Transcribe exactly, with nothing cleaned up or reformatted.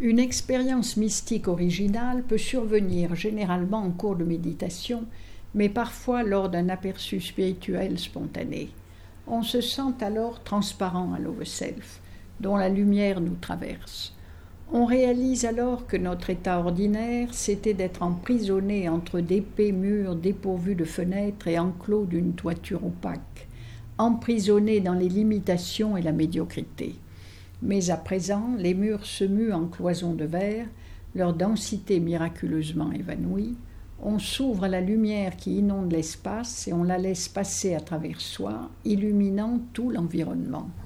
Une expérience mystique originale peut survenir généralement en cours de méditation, mais parfois lors d'un aperçu spirituel spontané. On se sent alors transparent à l'over-self, dont la lumière nous traverse. On réalise alors que notre état ordinaire, c'était d'être emprisonné entre d'épais murs dépourvus de fenêtres et enclos d'une toiture opaque, emprisonné dans les limitations et la médiocrité. Mais à présent, les murs se muent en cloisons de verre, leur densité miraculeusement évanouie. On s'ouvre à la lumière qui inonde l'espace et on la laisse passer à travers soi, illuminant tout l'environnement.